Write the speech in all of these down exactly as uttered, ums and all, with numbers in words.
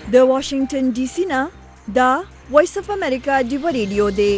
د واشنگټن ډي سي نه دا وایس اف امریکا ډیو ریډیو دی.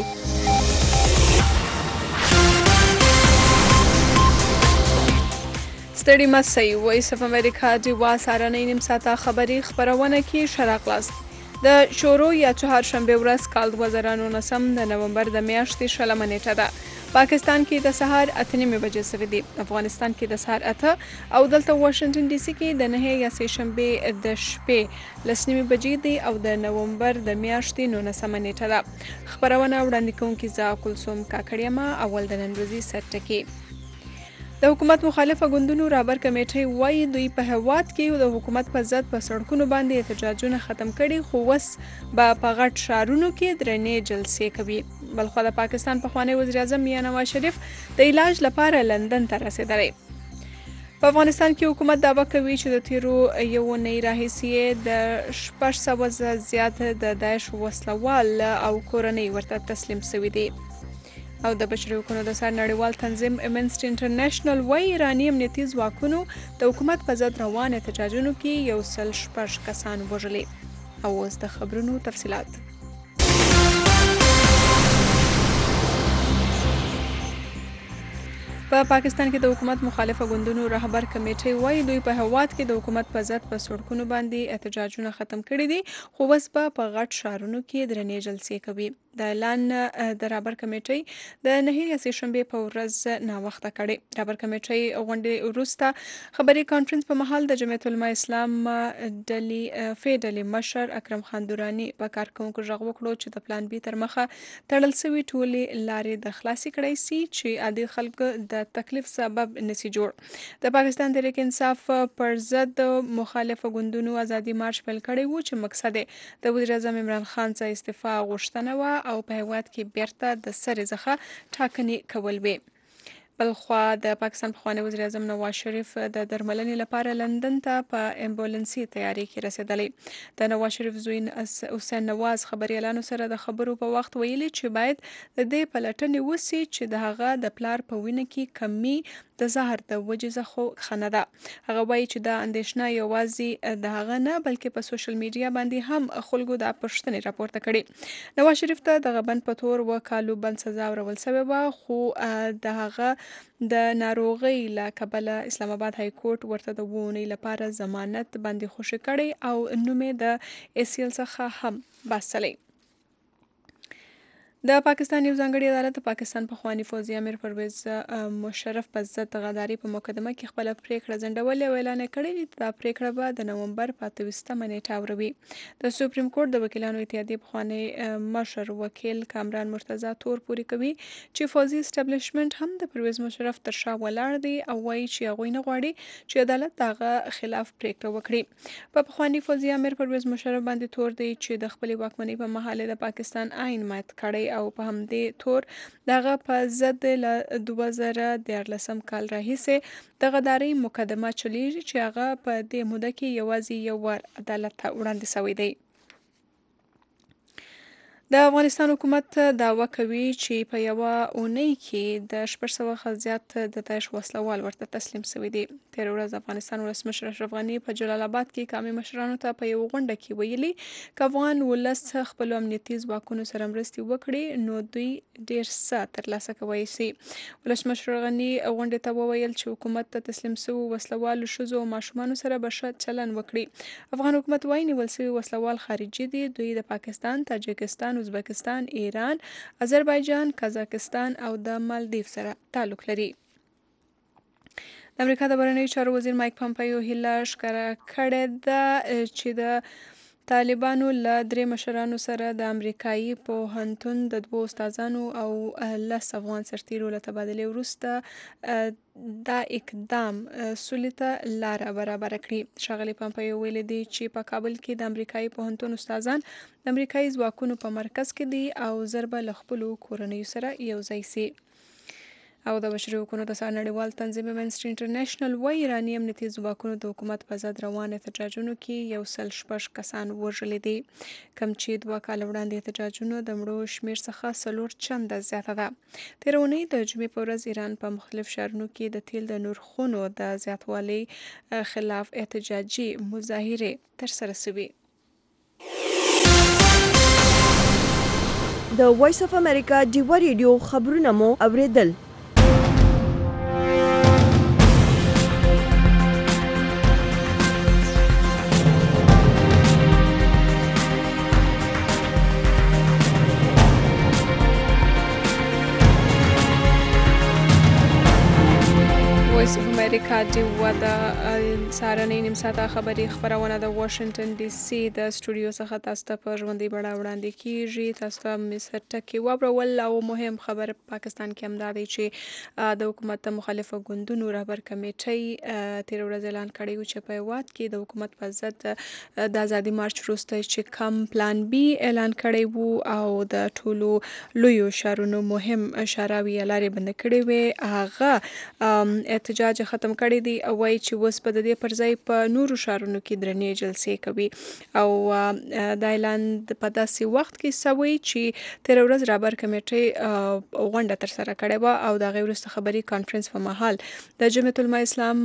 ستړي مسئ وایس اف امریکا ډیوا سارنۍ نیم ساعته خبري خبرونه کې شراقلاست د شورو یا چهارشنبه ورځ کال دوه زره نولسم د نومبر د میاشتې شلمه نیټه ده. پاکستان کې د سهار اته نیمې بجې سوي دي، افغانستان کې د سهار اته او دلته واشنگټن ډي سي کې د نهه یا سې شنبې د شپې لس نیمې بجې دي او د نومبر د میاشتې نولسمه نیټه ده. خبرونه وړاندې کوونکې زه کلثوم کاکړ یم. اول د نن ورځې سر ټکي. د حکومت مخالفه ګوندونو رهبر کمیټې وایي دوی په هېواد کې د حکومت په ضد په سړکونو باندې احتجاجونه ختم کړي، خو اوس به په غټ ښارونو کې درنې جلسې کوي. بلخوا د پاکستان پخوانی وزیر اعظم میاں نواز شریف د علاج لپاره لندن ته رسېدلی. په افغانستان کې حکومت دعوه کوي چې د تیرو یو اونۍ راهیسې د شپږ سوه زیات د داعش وسلوال او کورنۍ ورته تسلیم شوي دي. او د بشري حقوقو د سر نړیوال تنظیم امنسټي انټرنیشنل وایي ایراني امنیتي ځواکونو د حکومت په ضد روان احتجاجونو کې یو سل شپږ کسان وژلي. او اوس د خبرونو تفصیلات. په پاکستان کې د حکومت مخالفه ګوندونو رهبر کمیټې وایي دوی په هېواد کې د حکومت په ضد په سړکونو باندې احتجاجونه ختم کړي دي، خو اوس به په غټ ښارونو کې درنې جلسې کوي. د اعلان د رهبر کمیټې د نهه یا سې شنبې په ورځ ناوخته کړی. رهبر کمیټې غونډې وروسته خبري کانفرنس په مهال د جمعیت العلماء اسلام ډلې فی ډلې مشر اکرم خان دوراني په کارکوونکو غږ وکړو چې د پلان بي تر مخه تړل شوي ټولې لارې د خلاصې کړی سي چې عادي خلکو د تکلیف سبب نسی جوړ. د پاکستان تحریک انصاف پر ضد مخالفه ګوندونو ازادي مارش پیل کړی و چې مقصد یې د وزیر اعظم عمران خان څخه استعفا غوښتنه وه او په هېواد کې بیرته د سرې څخه ټاکنې کول وې. بلخوا د پاکستان پخوانی وزیر اعظم نواز شریف د درملنې لپاره لندن ته په امبولانسي تیاري کې رسېدلی. د نواز شریف زوی حسین نواز خبري اعلانو سره د خبرو په وخت ویلي چې باید د دې پلټنې وسي چې د هغه د پلار په وینه کې کمی د زهر د وجې څخه ښه نه ده. هغه وایي چې دا اندېښنه یوازې د هغه نه بلکې په سوشل میډیا باندې هم خلکو دا پوښتنې راپورته کړي. نواز شریف ته د غبن په تور اووه کالو بند سزا ورول شوې وه، خو د هغه د ناروغۍ له کبله اسلام آباد های کورټ ورته د اووه اونۍ لپاره ضمانت باندې خوشي کړی او نوم یې د ایسیل څخه هم باسلی. د پاکستان یو ځانګړي عدالت د پاکستان پخوانی فوزي امیر پرویز مشرف په ضد غداري په مقدمه کې خپله پریکړه ځنډولې او اعلان یې کړی چې دا پریکړه به د نومبر په اته ویشتمه نیټه اوروي. د سپریم کورټ د وکیلانو اتحادیې پخوانی مشر وکیل کامران مرتضی تور پورې کوي چې فوزي اسټابلیشمنټ هم د پرویز مشرف تر شا ولاړ دی او وایي چې هغوی نه غواړي چې عدالت د هغه خلاف پریکړه وکړي. په پخوانی فوزي امیر پرویز مشرف باندې تور دی چې د خپلې واکمنۍ په مهال د پاکستان آئین مات کړی او په همدې تور دغه په ضد له دوه زره دیارلسم کال راهیسې د غدارۍ مقدمه چلیږي چې هغه په دې موده کې یوازې یو وار عدالت ته وړاندې شوی دی. د افغانستان حکومت دعوه کوي چې په یوه اونۍ کې د شپږ سوه زیات د داعش وسلوال ورته تسلیم شوي دي. تېره ورځ د افغانستان ولسمشر اشرف غني په جلال آباد کې قومي مشرانو ته په یوه غونډه کې ویلي که افغان ولس خپلو امنیتي ځواکونو سره مرستې وکړي نو دوی ډېر څه ترلاسه کولی شي. ولسمشر غني غونډې ته وویل چې حکومت ته تسلیم شوو وسلوالو ښځو او ماشومانو سره به ښه چلند وکړي. افغان حکومت وایي نیول شوي وسلوال خارجي دي، دوی د پاکستان، تاجکستان، ازبکستان، ایران، آذربایجان، قزاقستان او د مالدیو سره تعلق لري. د امریکا د بهرنیو چارو وزیر مایک پامپیو هیله ښکاره کړې ده چې د طالبانو له درې مشرانو سره د امریکایي پوهنتون د دوو استادانو او لس افغان سرتیرو له تبادلې وروسته دا اقدام سولې ته لاره برابره کړي. ښاغلي پامپیو ویلي دي چې په کابل کې د امریکایي پوهنتون استادان د امریکایي ځواکونو په مرکز کې دي او ژر به له خپلو کورنیو سره یوځای سي. او د بشري حقوقو د سر نړیوال تنظیم امنسټي انټرنیشنل وایي ایراني امنیتي ځواکونو د حکومت په ضد روان احتجاجونو کې یو سل شپږ کسان وژلي دي، کوم چې دوه کاله وړاندې احتجاجونو د مړو شمېر څخه څلور چنده زیاته ده. تېره اونۍ د جمعې په ورځ ایران په مختلف ښارونو کې د تیل د نرخونو د زیاتوالي خلاف احتجاجي مظاهرې ترسره شوې. د وایس اف امریکا ډیوا ریډیو خبرونه مو اوریدل. وایس اف امریکا ډیوا د سهارنۍ نیم ساعته خبري خبرونه د واشنگټن ډي سي د سټوډیو څخه تاسو ته په ژوندۍ بڼه وړاندې کیږي. تاسو ته مصر ټکی واورول او مهم خبر پاکستان کې هم دا دی چې د حکومت مخالفه ګوندونو رهبر کمیټۍ تیر ورځ اعلان کړی و چې په هیواد کې د حکومت په ضد د ازادي مارچ وروسته چې کم پلان بي اعلان کړی وو او د ټولو لویو ښارونو مهم شاراوي لارې بند کړې وې هغه احتجاج ختم کړی دی او وایي چې اوس به د دې پر ځای په نورو ښارونو کې درنې جلسې کوي او دا اعلان په داسې وخت کې سوی چې تیر ورځ رهبر کمیټۍ غونډه ترسره کړې وه او د هغې وروسته خبري کانفرنس په مهال د جمعیت العلماء اسلام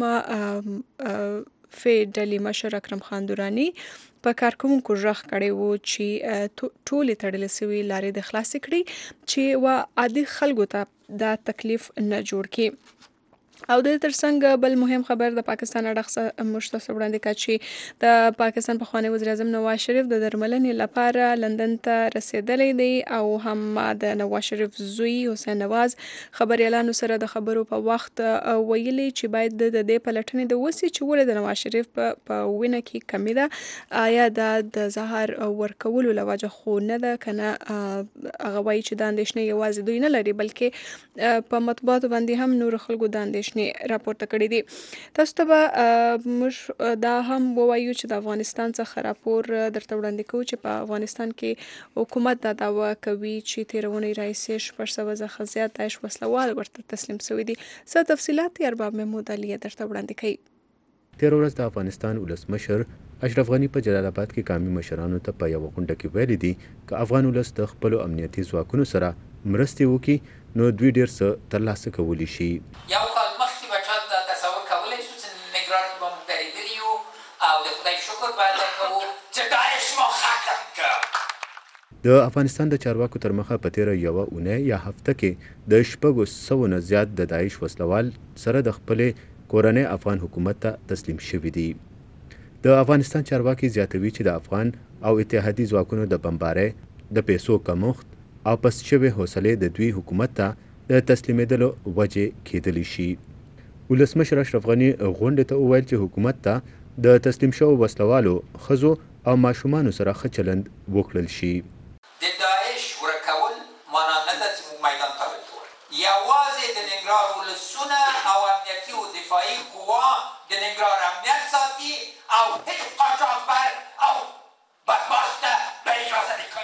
فی ډلې مشر اکرم خان دراني په کارکوونکو غږ کړی و چې ټولې تړلې سوي لارې د خلاصې کړي چې و عادي خلکو ته دا تکلیف نه جوړ کړي. او د ترڅنګ بل مهم خبر د پاکستان اړخ مشتس وړاندې کړ چې د پاکستان پخوانی وزیر اعظم نواز شریف د درملنې لپاره لندن ته رسیدلی دی او هم د نواز شریف زوی حسین نواز خبريالانو سره د خبرو په وخت ویلي چې باید د دې پلټنې د وسی چې ولې د نواز شریف په وینه کې کمی ده آیا د زهر ورکولو لوجه خو نه ده کنه هغه وایي چې د اندېښنې یوازې دوی نه لري بلکې په مطبوعاتو باندې هم نور خلکو د اندېښنې راپورته کړی دي. تاسو ته به موږ دا هم ووایو چې د افغانستان څخه راپور درته وړاندې کوو چې په افغانستان کې حکومت دا دعوه کوي چې تېره اونۍ راهیسې شپږ سوه څخه زیات داعش وسلوال ورته تسلیم شوي دي. څه تفصیلات یې ارباب محمود علي درته وړاندې کوي. تېره ورځ د افغانستان ولسمشر اشرف غني په جلال آباد کې قومي مشرانو ته په یوه غونډه کې ویلي دي که افغان ولس د خپلو امنیتي ځواکونو سره مرستې وکړي نو دوی ډېر څه ترلاسه کولی شي. یو کال مخکې به چا ته تصور کولی شو چې ننګرهار کې به موږ درېدلي یو او د خدای شکر به ادا کوو چې داعش مو ختم کړ. د افغانستان د چارواکو تر مخه په تېره یوه اونۍ یا هفته کې د شپږو سوو نه زیات د داعش وسلوال سره د خپلې کورنۍ افغان حکومت ته تسلیم شوي دي. د افغانستان چارواکي زیاتوي چې د افغان او اتحادي ځواکونو د بمبارۍ د پیسو کمښت او پس شوې حوصلې د دوی حکومت ته د تسلیمېدلو وجې کېدلی شي. ولسمشر اشرف غني غونډې ته وویل چې حکومت ته د تسلیم شوو وسلوالو ښځو او ماشومانو سره ښه چلند وکړل شي. د داعش ورکول معنا نه ده چې موږ میدان ته ورکول. یوازې د ننګرهار ولسونه او امنیتي او دفاعي قوا د ننګرهار امنیت ساتي او هیڅ قاچاقبر او بدبخته به اجازه نه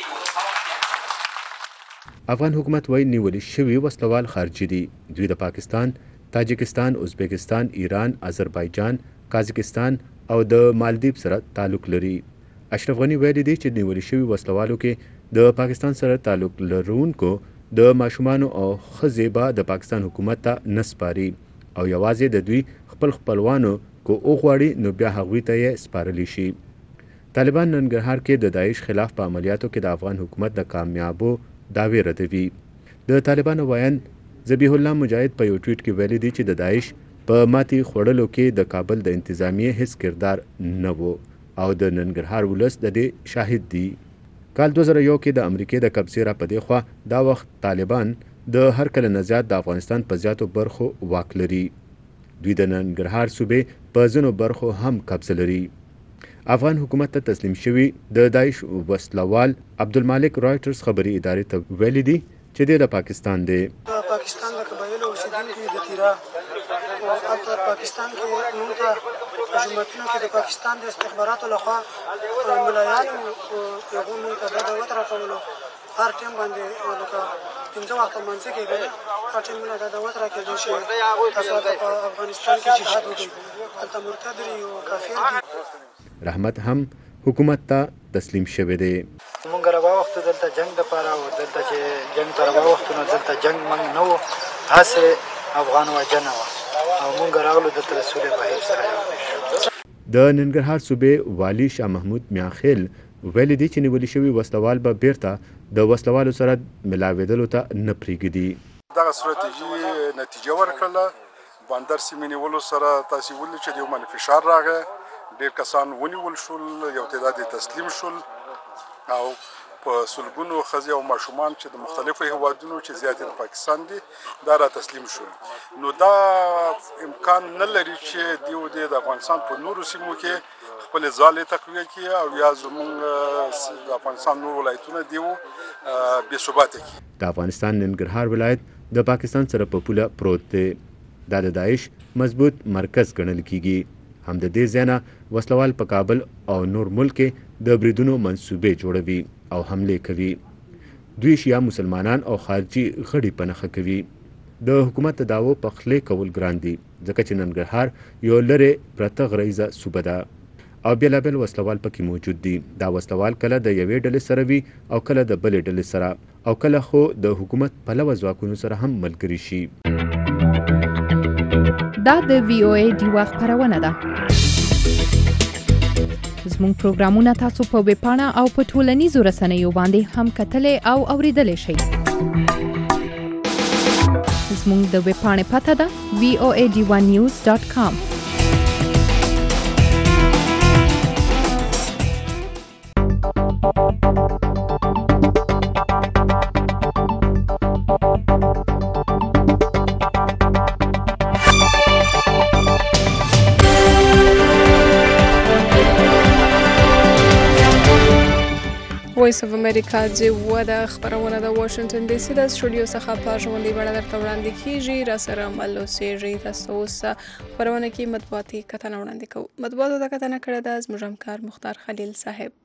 افغان حکومت وایي نیولې شوي وسلوال خارجي دي. دوی د پاکستان، تاجکستان، ازبکستان، ایران، آذربایجان، قازقستان او د مالدیپ سره تعلق لري. اشرف غني ویلي دي چې نیولې شوي وسلوالو کې د پاکستان سره تعلق لرونکو د ماشومانو او ښځې به د پاکستان حکومت ته نه سپاري او یوازې د دوی خپل خپلوانو کو وغواړي نو بیا هغوی ته یې سپارلی شي. طالبان ننګرهار کې د داعش خلاف په عملیاتو کې د افغان حکومت د کامیابو دعوی ردوي. د طالبانو وایان ذبیح الله مجاهد په یو ټویټ کې ویلي دي چې د داعش په ماتې خوړلو کې د کابل د انتظامیې هیڅ کردار نه و او د ننګرهار ولس د دې شاهد دي. کال دوه زره یو کې د امریکې د قبضې را په دې خوا دا وخت طالبان د هر کله نه زیات د افغانستان په زیاتو برخو واک لري. دوی د ننګرهار صوبې په ځینو برخو هم قبضه لري. افغان حکومت ته تسلیم شوي د داعش وسلوال عبدالمالک رایټرز خبري ادارې ته ویلي دي چې دی د پاکستان دی. د پاکستان د قبایلو اوسېدونکي د تیرا او هلته پاکستان کې موږ ته په جوماتونو کې د پاکستان د استخباراتو لخوا ملایانو هغو موږ ته دا دعوت راکولو هر ټایم باندې لکه پنځه وخته لمانځه کېدله هر ټایم موږ ته دعوت راکېدل چې تاسو هلته په افغانستان کې جهاد وکړئ هلته مرتد دي او کافر دي. رحمت هم حکومت ته تسلیم شوی دی. مونږ راوغوښتو دلته جنګ دپاره او دلته چې جنګ ته راوغوښتو نو دلته جنګ موږ نه و هسې افغان وجنه وه او مونږ راغلو دلته د سولې بهیر سره یو شو. د ننګرهار صوبې والي شاه محمود میاخیل ویلي دي چې نیولي شوي وسلوال به بیرته د وسلوالو سره ملاوېدلو ته نه پرېږدي. دغه ستراتیژي نتیجه ورکړله. بندر سیمې نیولو سره تاسې ولیدل چې د یو باندې فشار راغی، ډېر کسان ونیول شول، یو تعداد یې تسلیم شول او په سلګونو ښځې او ماشومان چې د مختلفو هیوادونو چې زیات د پاکستان دي دا را تسلیم شول. نو دا امکان نه لري چې دیو د افغانستان په نورو سیمو کې خپل ځالې تقویه کړي او یا زموږ د افغانستان نور ولایتونه دیو بې ثباته کړي. د افغانستان ننګرهار ولایت د پاکستان سره په پوله پروت دی. دا د داعش مضبوط مرکز ګڼل کیږي. هم د دې ځایه وسلوال په کابل او نور ملک کې د بریدونو منصوبې جوړوي او حملې کوي. دوی شیعه مسلمانان او خارجي غړي په نښه کوي. د حکومت د دعوو په خولې کول ګران دي ځکه چې ننګرهار یو لرې پرته غریزه صوبه ده او بېلابېل وسلوال پکې موجود دي. دا وسلوال کله د یوې ډلې سره وي او کله د بلې ډلې سره او کله خو د حکومت پلوه ځواکونو سره هم ملګري شي. دا د وی او ای ډیوا خپرونه ده. زموږ پروګرامونه تاسو په ویب پاڼه او په ټولنیزو رسنیو باندې هم کتلی او اوریدلی شئ. زموږ د ویب پاڼې پته ده وی او ای ډیوا نیوز ډاټ کام. وایس اف امریکا چې و د خبرونه د واشنگټن ډي سي د سټوډیو څخه په ژوندۍ بڼه درته وړاندې کیږي. را سره مل اوسېږئ. تاسو اوس خبرونه کې مطبوعاتي کتنه وړاندې کوو. مطبوعاتو ته کتنه کړې ده زموږ همکار مختار خلیل صاحب.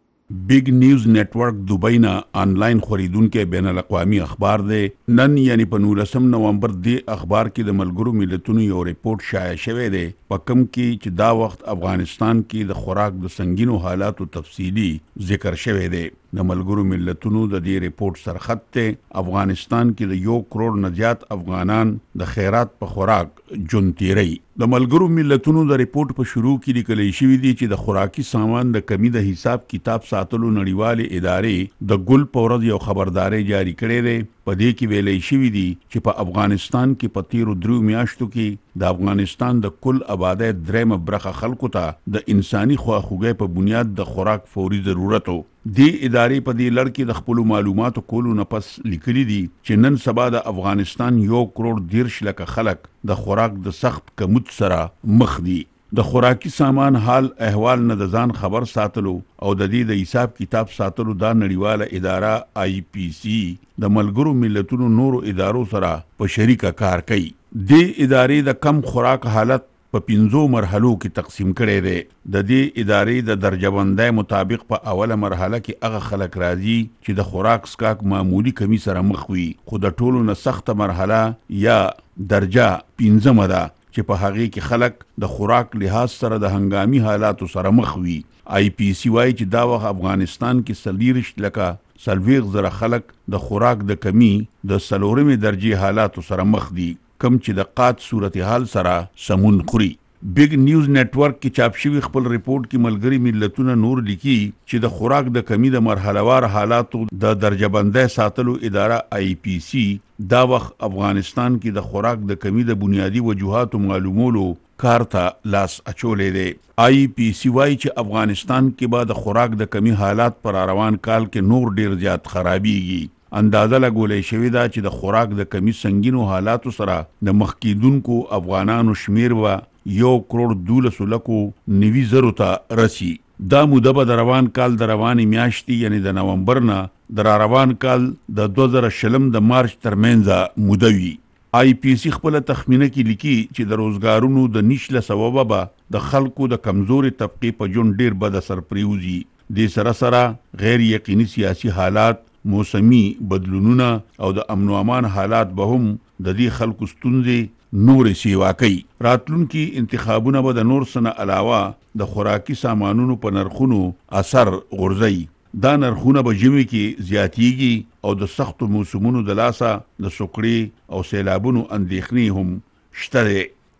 بیگ نیوز نیټورک دوبۍ نه آنلاین خریدونکو بین الاقوامي اخبار دی. نن یعنی په نولسم نومبر دی اخبار کې د ملګرو ملتونو یو ریپورت شایع شوی دی په کوم کې چې دا وخت افغانستان کې د خوراک د سنگینو حالاتو تفصیلی ذکر شوی دی. د ملګرو ملتونو د دې ریپورت سرخط ته افغانستان کې د یو کروڑ نه زیات افغانان د خیرات په خوراک جون تیری. د ملګرو ملتونو د ریپورت په شروع کې لیکل شوی دی چې د خوراکي سامان د کمی د حساب کتاب ساتلو نړیوالې ادارې د ګل په ورځ یو خبرداري جاری کړې ده. په دې کې ویلې شوی دی چې په افغانستان کې په تیرو درو میاشتو کې د افغانستان د کل آبادی درېمه برخه خلکو ته د انساني خواخوږۍ په بنیاد د خوراک فوري ضرورتو. دې ادارې په دې لړ کې د خپل معلوماتو کولو نه پس لیکلي دي چې نن سبا د افغانستان یو کروڑ دیرش لکه خلک د خوراک د سخت کموت سره مخ دي. د خوراکي سامان حال احوال نه د ځان خبر ساتلو او د دې د حساب کتاب ساتلو دا نړیواله اداره آی پی سی د ملګرو ملتونو نورو ادارو سره په شریکه کار کوي. دې ادارې د کم خوراک حالت په پنځو مرحلو کې تقسیم کړي دي. د دې ادارې د درجه بندۍ مطابق په اوله مرحله کې هغه خلک راځي چې د خوراک سکاک معمولی کمی سره مخ وي، خو د ټولو نه سخته مرحله یا درجه پنځمه ده چې په هغه کې خلک د خوراک لحاظ سره د هنګامي حالاتو سره مخ وي. آی پی سی وايي چې دا وخت افغانستان کې سلیریش لکه سلویغ زره خلک د خوراک د کمی د سلورمې درجه حالاتو سره مخ دي، کم چې د قات صورتحال سره سمون خوري. بیگ نیوز نیټورک کې چاپ شوی خپل ریپورت کې ملګری ملتونه نور لیکي چې د خوراک د کمی د مرحلهوار حالاتو د درجه بندۍ ساتلو اداره آی پی سی دا وخت افغانستان کې د خوراک د کمی د بنیادی وجوهاتو معلومولو کار ته لاس اچولې دی. آی پی سی وايي چې افغانستان کې به د خوراک د کمی حالات پر روان کال کې نور ډیر زیات خرابېږي. اندازه لګولې شوې ده چې د خوراک د کمی سنگینو حالاتو سره د مخکیدونکو افغانانو شمیر و یو کروڑ دولسو لکو نوي زرو ته رسی. دا موده به د روان کال د روانې میاشتې یعنی د نومبر نه د روان کال د دوه زره شلم د مارچ ترمنځ موده وي. آی پی سی خپل تخمینه کې لیکي چې د روزګارونو د نشله سببه به د خلکو د کمزوري طبقې په جون ډیر بد اثر پریوزي. د سره سره غیر یقیني سیاسي حالات، موسمی بدلونونه او د امن و امان حالات به هم د دې خلکو ستونزې نورې سیوا کوي. راتلونکي انتخابونه به د نور څه نه علاوه د خوراکي سامانونو په نرخونو اثر غورځوي. دا نرخونه به ژمي کې زیاتیږي او د سختو موسمونو د لاسه د سوکړې او سیلابونو اندېښنې هم شته دی.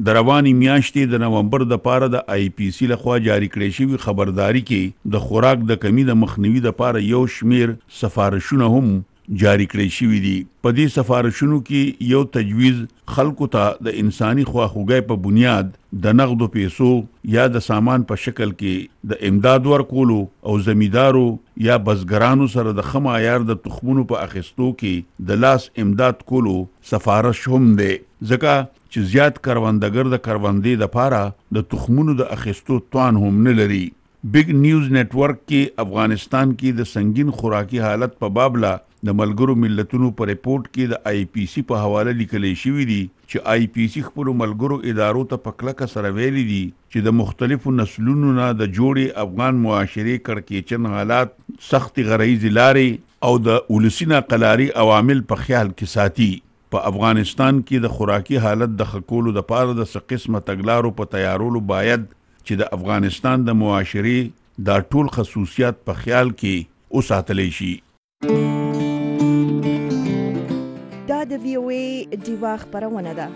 د رواني میاشتې د نومبر د پاره د آی پی سی لخوا جاری کړی شوی خبرداري کې د خوراک د کمی د مخنیوي د پاره یو شمیر سفارشونه هم جاری کړی شوی دي. په دې سفارشونو کې یو تجویز خلکو ته د انساني خواخوږۍ په بنیاد د نقدو پیسو یا د سامان په شکل کې د امداد ورکولو او زمیندارو یا بزګرانو سره د خم عیار د تخمونو په اخیستو کې د لاس امداد کولو سفارش هم دی، ځکه چې زیات کروندګر د کروندې د پاره د تخمونو د اخیستو توان هم نه لري. بگ نیوز نیټورک کې افغانستان کې د سنگین خوراکي حالت په بابله د ملګرو ملتونو په ریپورت کې د آی پی سی په حواله لیکل شوی دی چې آی پی سی خپل ملګرو ادارو ته په کلکه سره ویلي دي چې د مختلفو نسلونو نه د جوړې افغان معاشرې کړکېچن حالات، سختي غرایزي لارې او د ولسی ناقلاري عوامل په خیال کې ساتي. په افغانستان کې د خوراکي حالت د ښه کولو دپاره د څه قسمه تګلارو په تیارولو باید چې د افغانستان د معاشرې دا ټول خصوصیات په خیال کې وساتلی شي. دا د وی او ای ډیوا خپرونه ده.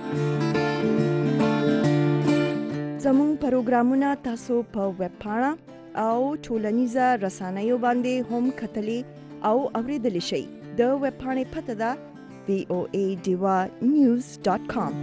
زموږ پروګرامونه تاسو په ویب پاڼه او ټولنیزه رسنیو باندې هم کتلی او اوریدلی شئ. د ویب پاڼې پته ده وی او ای ډیوا نیوز ډاټ کام.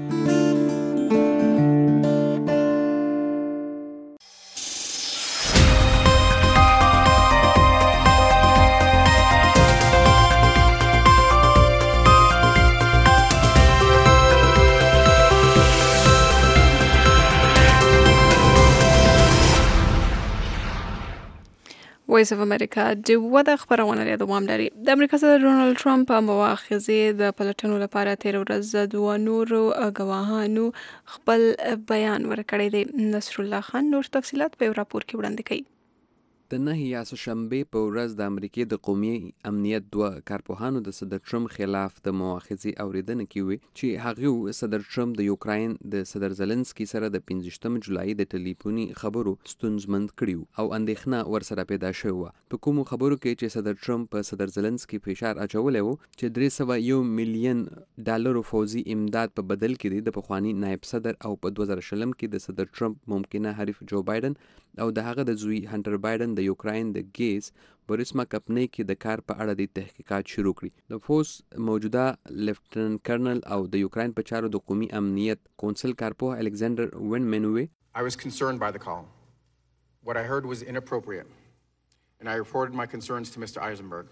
وایس اف امریکا ډیوا د خبرونه لري دوام لري. د امریکا صدر ډونالد ټرمپ په مواخذې د پلټنو لپاره تیر ورځ دوه نور ګواهانو خپل بیان ورکړی دی. نصر الله خان نور تفصيلات په راپور کې وړاندې کوي. د نهه یا شنبې په ورځ د امریکای د قومي امنیت دوه کارپوهانو د صدر ټرمپ خلاف د مواخذې اوریدنه کوي چې هغه صدر ټرمپ د یوکراین د صدر زلنسکي سره د پنځه جولای د ټلیفوني خبرو ستونزمند کړیو او اندېښنه ورسره پیدا شوه. په کومو خبرو کې چې صدر ټرمپ په صدر زلنسکي فشار اچولی وو چې درې سوه یو میلیون ډالرو فوزي امداد په بدل کې د پخواني نایب صدر او په دوه زره شلم کې د صدر ټرمپ ممکنه حریف جو بایدن او د هغه د زوی هنټر بایدن د یوکراین د ګیس بوریسما کپنی کې د کار په اړه د تحقیقات شروع کړي. د فوس موجوده لیفټننټ کرنل او د یوکراین په چارو د قومي امنیت کونسل کارپوه الکساندر وینمنوي I was concerned by the call. What I heard was inappropriate and I reported my concerns to Mister Eisenberg.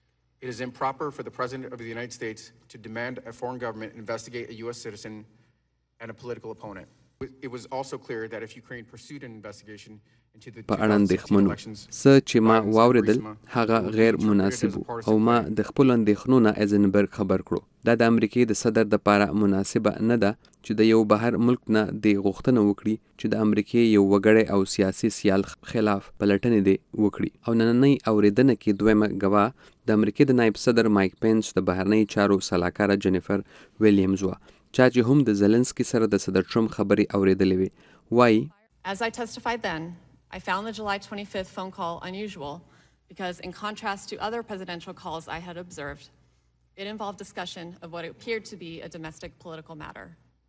It is improper for the President of the United States to demand a foreign government investigate a U S citizen and a political opponent. It was also clear that if Ukraine pursued an investigation into the په اړه اندېښمنو څه چې ما واوریدل هغه غیر مناسب او ما د خپل اندېښنو نه ایزنبرګ خبر کړو. دا د امریکای د صدر د لپاره مناسبه نه ده چې د یو بهر ملک نه د غوښتنه وکړي چې د امریکای یو وګړی او سیاسي سیال خلاف پلټنې دی وکړي. او نننۍ اوریدنه کې دویمه ګواه د امریکای د نایب صدر مایک پینس د بهرنی چارو سلاکاره جنیفر ویلیامز و چا چې هم د زلنسکي سره د صدر ټرمپ خبرې اوریدلې وي. وایي As I testified then, I found the July twenty-fifth phone call unusual because in contrast to other presidential calls I had observed, it involved discussion of what appeared to be a domestic political matter.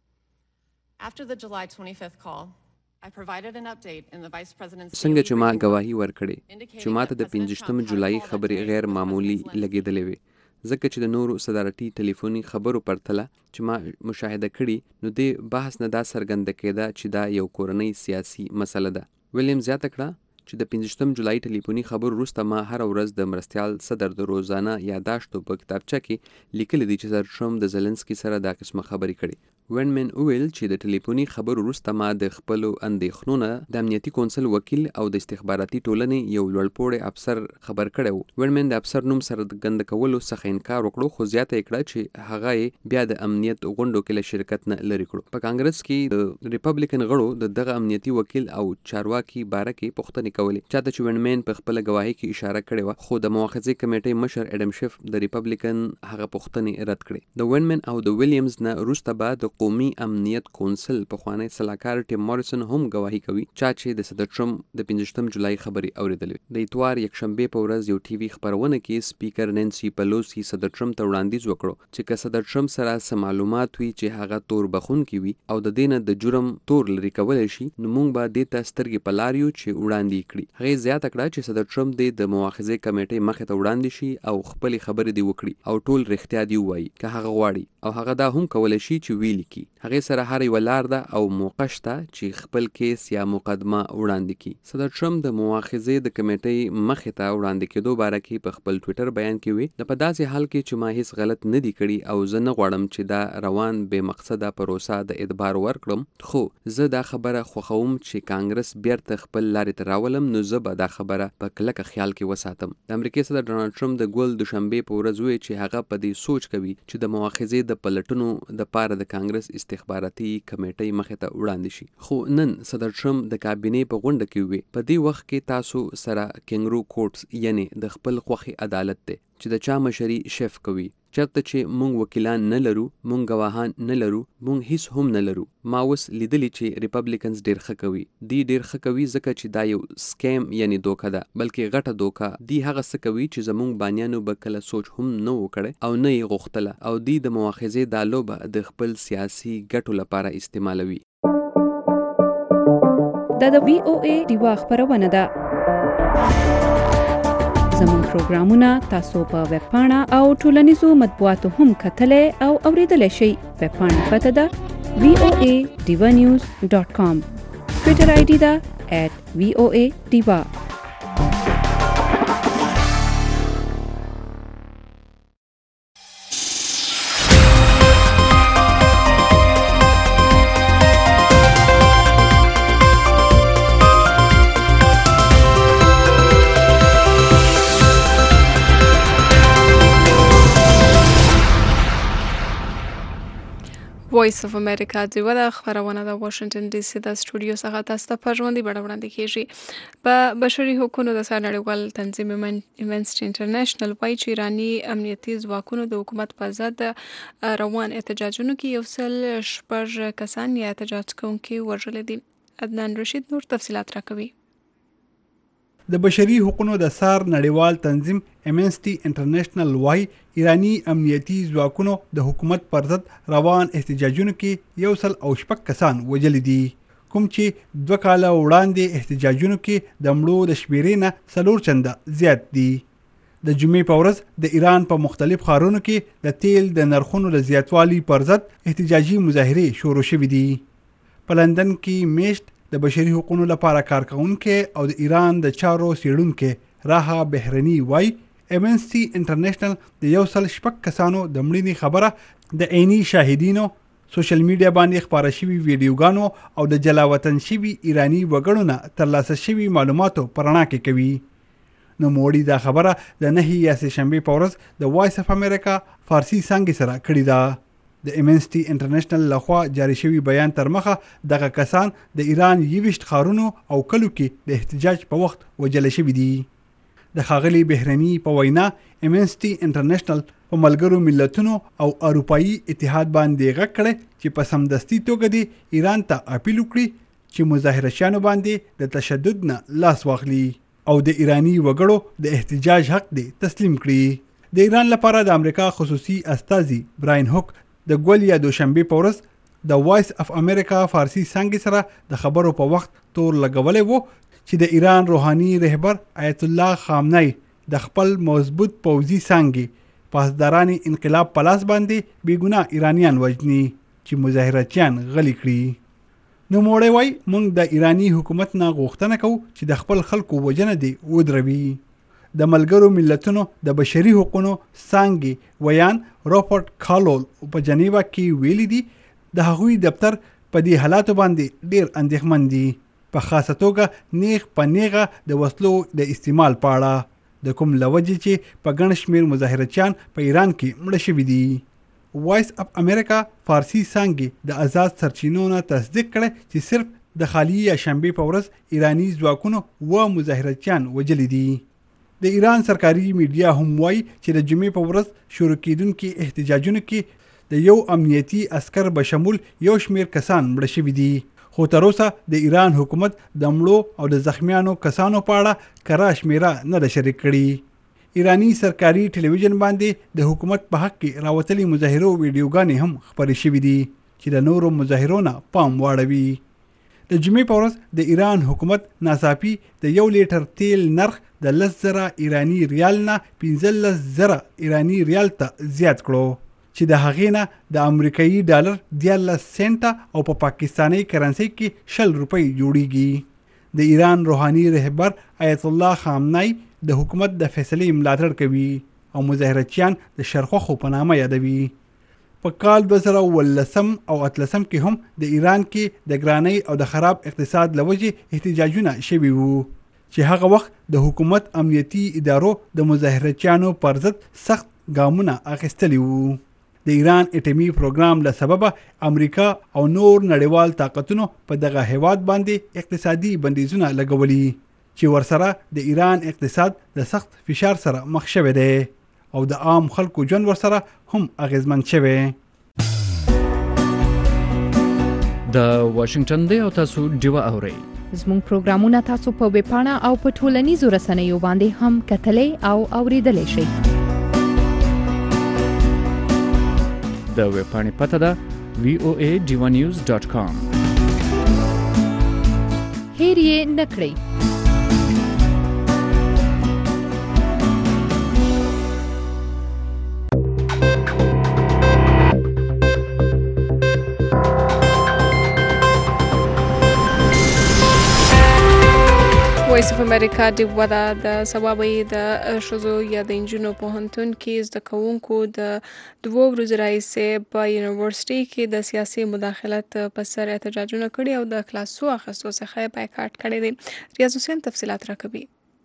After the July twenty-fifth call, I provided an update in the Vice President's څنګه چې ما گواهی ورکړې چې ما ته د پنځه جولای خبرې غیر معمولی لګېدلې وي ځکه چې د نورو صدارتي ټلیفوني خبرو پرتله چې ما مشاهده کړي نو د بحث نه دا څرګنده کېده چې دا یو کورنۍ سیاسي مسله ده. ویلیم زیاته کړه چې د پنځه جولای ټلیفوني خبرو وروسته ما هر ورځ د مرستیال صدر د روزانه یاداشتو په کتابچه کې لیکلي دي چې صدر ټرمپ د زلنسکي سره دا قسمه خبرې کړي. وینمن وویل چې د ټلیفوني خبرو وروسته ما د خپلو اندېښنو نه د امنیتي کونسل وکیل او د استخباراتي ټولنې یو لوړپوړی افسر خبر کړی و. وینمن د افسر نوم سره د ګنده کولو څخه انکار وکړو خو زیاته یې کړه چې هغه یې بیا د امنیت غونډو کې له شرکت نه لرې کړو. په کانګرس کې د ریپبلیکن غړو د دغه امنیتي وکیل او چارواکي باره کې پوښتنې کولې چاته چې وینمن په خپله ګواهۍ کې اشاره کړې وه خو د مواخذې کمیټۍ مشر اډم شیف د ریپبلیکن هغه پوښتنې رد کړې. د وینمن او د ویلیامز نه وروسته به د قومي امنیت کونسل پخوانی سلاکار ټیم ماریسن هم گواهی کوي چا چې د صدر ټرمپ د پنځویشتم جولای خبرې اورېدلې. د اتوار یکشنبې په ورځ یو ټي وي خپرونه کې سپیکر نانسي پلوسی صدر ټرمپ ته وړاندیز وکړو چې که صدر ټرمپ سره څه معلومات وي چې هغه تور بخونکي وي او د دې نه د جرم تور لرې کولی شي نو موږ به دې ته سترګې په لار یو چې وړاندې کړي. هغې زیاته کړه چې صدر ټرمپ دې د مواخذې کمیټې مخې ته وړاندې شي او خپلې خبرې دې وکړي او ټول رښتیا دې ووایي که هغه غواړي او هغه دا هم کولی شي چې ویې لیکي. هغې سره هر یوه لار ده او موقع شته چې خپل کیس یا مقدمه وړاندې کړي. صدر ټرمپ د مواخذې د کمیټې مخې ته وړاندې کېدو باره کې په خپل ټویټر بیان کې وی د په داسې حال کې چې ما هیڅ غلط نه دی کړي او زه نه غواړم چې دا روان بې مقصده پروسه د ادبار ورکړم، خو زه دا خبره خوښوم چې کانګرس بیرته خپل لارې ته راولم نو زه به دا خبره په کلکه خیال کې وساتم. د امریکې صدر ډونالډ ټرمپ د ګل دوشنبې په ورځ وی چې هغه په دې سوچ کوي چې د مواخذې د پلټنو د پاره د کانګرس استخباراتي کمیټې مخې ته وړاندې شي. خو نن صدر ټرمپ د کابینې په غونډه کې وی په دې وخت کې تاسو سره کینګرو کورټس یعنی د خپل خوښي عدالت دی چې د چا مشري شیف کوي. چرته چې مونږ وکیلان نه لرو، مونږ گواهان نه لرو، مونږ هیڅ هم نه لرو. ما اوس لیدلی چې ریپبلیکنز ډیر ښه کوي. دی ډیر ښه کوي ځکه چې دا یو سکیم یعنی دوکه ده، بلکې غټه دوکه. دی هغه څه کوي چې زمونږ بانیانو به کله سوچ هم نه و کړی او نه یې غوښتله او دی د مواخذې دا لوبه د خپل سیاسي ګټو لپاره استعمالوي. دا د وی او ای ډیوا خبرونه ده. زموږ پروګرامونه تاسو په ویب پاڼه او ټولنیزو مطبوعاتو هم کتلی او اوریدلی شئ. ویب پاڼه پته ده وی او ای ډیوا نیوز ډاټ کام. ټویټر آی ډي ده ایټ وی او ای ډیوا. وایس اف امریکا د ودا خبرونه د واشنگټن ډي سي د سټوډیو څخه تاسو ته په ژوندۍ بڼه وړاندې کیږي. په بشري حقوقو د سر نړیوال تنظیم امنسټي انټرنیشنل وايي چې ایراني امنیتي ځواکونو د حکومت په ضد روان احتجاجونو کې یو سل شپږ کسان یا احتجاج کوونکي وژل دي. عدنان رشید نور تفصيلات راکوي. د بشري حقوقو د سر نړیوال تنظیم امنسټي انټرنیشنل وايي ایرانی امنیتي ځواکونو د حکومت پر ضد روان احتجاجونو کې یو سل او شپږ کسان وژل دي، کوم چې دوه کاله وړاندې احتجاجونو کې د مړو د شمیرې نه څلور چنده زیات دي. د جمعې په ورځ د ایران په مختلف ښارونو کې د تیل د نرخونو د زیاتوالي پر ضد احتجاجي مظاهرې شروع شوې دي. په لندن کې میشت د بشري حقوقو لپاره کارکونکي او د ایران د چارو څېړونکي راها بهرني وايي امنسټي انټرنیشنل د یو سل شپږ کسانو د مړینې خبره د عیني شاهدینو، سوشل میډیا باندې خپاره شوي ویډیوګانو او د جلاوطن شوي ایرانی وګړو نه ترلاسه شوي معلوماتو په رڼا کې کوي. نوموړي دا خبره د نهي یا سه شنبې په ورځ د وایس اف امریکا فارسي څانګې سره کړې ده. د امنسټي انټرنیشنل لخوا جاری شوی بیان تر مخه دغه کسان د ایران یویشت ښارونو او کلو کې د احتجاج په وخت وژل شوي دي. د ښاغلي بهرني په وینا امنسټي انټرنیشنل په ملګرو ملتونو او اروپایي اتحاد باندې غږ کړی چې په سمدستي توګه د ایران ته اپیل وکړي چې مظاهرچیانو باندې د تشدد نه لاس واخلي او د ایرانی وګړو د احتجاج حق دی تسلیم کړي. د ایران لپاره د امریکا خصوصي استازي براین هوک د ګول یا دوشنبې په ورځ د وایس اف امریکا فارسي څانګې سره د خبرو په وخت تور لګولی وو چې د ایران روحاني رهبر آیت الله خامنه‌ای د خپل مضبوط پوځي څانګې پاسداران انقلاب په لاس باندې بېګناه ایرانیان وژني چې مظاهرچیان غلي کړي. نوموړی وایي موږ د ایرانی حکومت نه غوښتنه کوو چې د خپل خلکو وژنه دې ودروي. د ملګرو ملتونو د بشري حقوقو څانګې ویان روبرټ کالول په جنیوا کې ویلي دي د هغوی دفتر په دې حالاتو باندې ډیر اندېښمن دي، په خاصه توګه نیغ په نیغه د وسلو د استعمال په اړه د کوم لوجې چې په ګڼ شمېر مظاهرچیان په ایران کې مړه شوي دي. وایس اف امریکا فارسي څانګې د آزاد سرچینو نه تصدیق کړی چې صرف د خالي یا شنبې په ورځ ایرانی ځواکونو و مظاهرچیان وژلي دي. د ایران سرکاري میډیا هم وایي چې د جمعې په ورځ شروع کېدونکي احتجاجونو کې د یو امنیتي عسکر بشمول یو شمیر کسان مړه شوي دي، خو تر اوسه د ایران حکومت د مړو او د زخمیانو کسانو په اړه کره شمیره نه ده شریک کړي. ایرانی سرکاري ټلویزیون باندې د حکومت په حق کې راوتلي مظاهرو ویډیوګانې هم خپرې شوي دي چې د نورو مظاهرو نه پام واړوي. د جمعې په ورځ د ایران حکومت ناڅاپي د یو لیټر تیل نرخ د لس زره ایرانی ریال نه پنځلس زره ایرانی ریال ته زیات کړو چې د هغې نه د امریکایي ډالر دیارلس سنټه او په پاکستاني کرنسۍ کې شل روپۍ جوړیږي. د ایران روحاني رهبر آیت الله خامنه‌ای د حکومت د فیصلې ملاتړ کوي او مظاهرچیان د شرخوخو په نامه یادوي. په کال دوه زره اوولسم او اتلسم کې هم د ایران کې د ګرانۍ او د خراب اقتصاد له وجې احتجاجونه شوي وو چې هغه وخت د حکومت امنیتي ادارو د مظاهرچیانو پر ضد سخت ګامونه اخیستلي وو. د ایران اټومي پروګرام له سببه امریکا او نور نړیوال طاقتونو په دغه هیواد باندې اقتصادي بندیزونه لګولي چې ورسره د ایران اقتصاد د سخت فشار سره مخ شوی دی او د عام خلکو ژوند ورسره هم اغیزمن شوی. د واشنگټن دی او تاسو ډیوه اورئ. زموږ پروګرامونه تاسو په ویب پاڼه او په ټولنیزو رسنیو باندې هم کتلی او اوریدلی شئ. د ویب پاڼې پته ده وی او ای ډیوه نیوز ډاټ کام. هیر یې نه کړئ. وایس اف امریکا ډیوه ده د سبا به د ښځو یا د نجونو پوهنتون کې زده کوونکو د دوو ورځو راهیسې په یونیورسټي کې د سیاسي مداخلت په سر احتجاجونه کړي او د کلاسو اخیستو څخه یې بایکاټ کړی دی. ریاض حسین تفصیلات راکوي.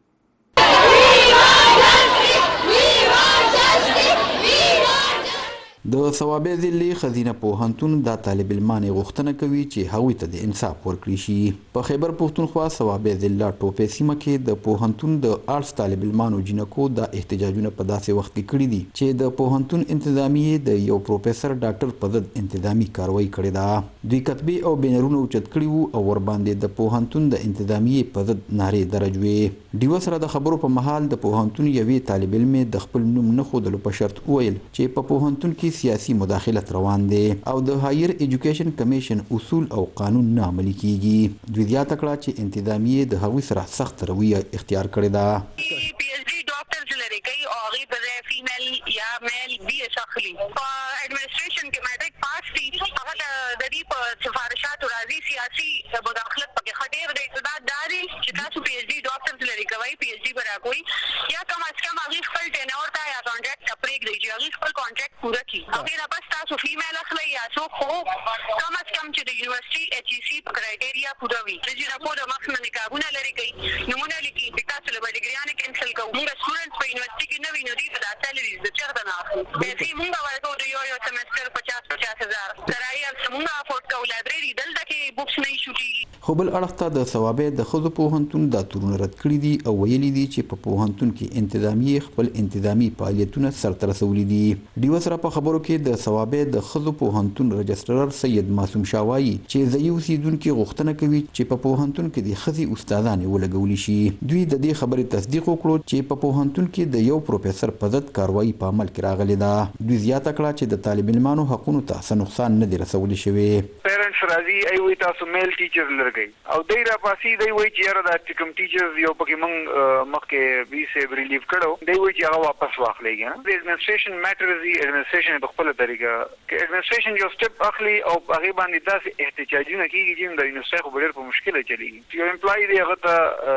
د ثوابه ذلی خزینه پوهنتون د طالب علمان غوښتنه کوي چې هغوی ته د انصاف ورکړي شي. په خیبر پښتونخوا ثوابه ذله ټوپې سیمه کې د پوهنتون د آرټس طالب علمانو جنکو د احتجاجونه په داسې وخت کې کړي دي چې د پوهنتون انتظامیه د یو پروفیسور ډاکټر په ضد انتظامی کاروایی کړې ده. دوی کتبي او بینرونه اوچت کړي وو او ور باندې د پوهنتون د انتظامیه په ضد نارې درج وې. ډیو سره د خبرو په محل د پوهنتون یوې طالب علم د خپل نوم نه خودلو په شرط وویل چې په پوهنتون کې سیاسي مداخلت روان دي او د هایر ایجوکیشن کمیشن اصول او قانون نه عملي کیږي. دوی زیاته کړه چې انتظامیه د هغوی سره سخت رویه اختیار کړې ده. پی ایچ ڈی ډاکټرز لري کوي او هغه په فیمیل یا میل بي ایس اخلي په ایڈمنسټریشن کې میټریک پاس دي هغه د دې په سفارشات راځي سیاسي مداخلت پکې خډیر د اقتدار داري چې تاسو پی ایچ ڈی ډاکټرز لري کوي پی ایچ ډی برا کوي یا کم از کم هغه خپل ټینور ته یا کانټریکټ اپریک دی چې هغه خپل کانټریکټ پوره کړي. هغه بس تاسو فیمیل اخلي یا څو خو کم از کم چې د یونیورسيټي ایچ ای سی په کرایټیریا پوره وي. د جنکو د مخ نه نکابونه لري کوي نمونه لیکي تاسو له ډیګریانه کینسل کوو. موږ سټوډنټس په یونیورسيټي کې نه وینو دي په داسالریز د چرته نه اخلو. به موږ ورته د یو یو سمستر پچاس پچاس هزار کرایي څنګه افورد کوو. لایبرری دلته کې بوکس نه شوټي. خو بل اړخ ته د ثوابه د خزو پوهنتون د تورونه رد کړی دي او ویلي دي چې په پوهنتون کې انتظامیه خپل انتظامی فعالیتونه سرته رسولي دي. ډیو سره په خبرو کې د ثوابه د خزو پوهنتون رجسترر سید معصوم شاوایی چې ځایي اوسیدونکو غوښتنه کوي چې په پوهنتون کې د خزي استادانې ولګول شي. دوی د دې خبرې تصدیق وکړو چې په پوهنتون کې د یو پروفیسور په ضد کاروایی په عمل کې راغلي ده. دوی زیاته کړه چې د طالب علمانو حقونو ته څه نقصان نه دی رسولی شوی. پیرنټس راځي ای وای تاسو میل ټیچر لرګي او دای را پاسي دی وای چې یاره د کوم ټیچرز یو پکې مونږ مخکې وی سي ریلیف کړو دی وای چې هغه واپس واخلېږي. د ایڈمنسټریشن میټرز دی ایڈمنسټریشن په خپل طریقه کې ایڈمنسټریشن یو سټپ اخلي او هغه باندې داسې احتجاجونه کیږي چې د یونیورسيټي خو ډېر په مشکله چلیږي. یو امپلای دی هغه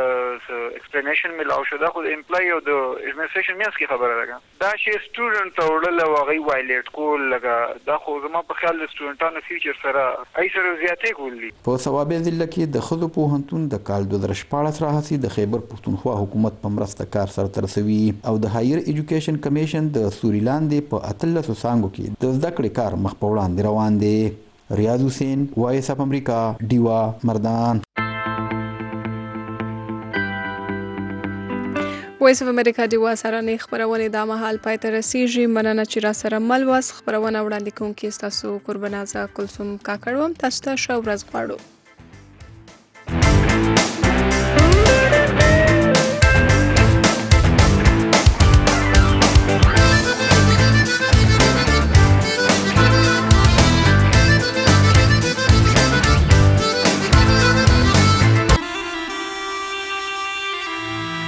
ته ایکسپلینیشن ملاو شو دا خو د امپلای او د ایڈمنسټریشن مینس کې خبره ده. دا شی سټوډنټ ته وړل او هغه وایلیټ کول لګا دا خو زما په خیال د سټوډنټانو فیوچر سره ای سره زیاتې کولی. په ثوابه ضلع کې د خزو پوهنتون د کال دوه زره شپاړس راهیسې د خیبر پښتونخوا حکومت په مرسته کار سرته رسوي او د هایر ایجوکیشن کمیشن د سوریلاندې په اتلسو څانګو کې د زده کړې کار مخ په وړاندې روان دی. ریاض حسین وایس اف امریکا ډیوا مردان. وایس اف امریکا ډیوا سرانې خبرونه د مهال پای ته رسیږي. مننه چې را سره مل واس. خبرونه وړاندې کوونکې ستاسو قربانازه کلثوم کاکړ وم. تاسو ته ښه ورځ غواړو.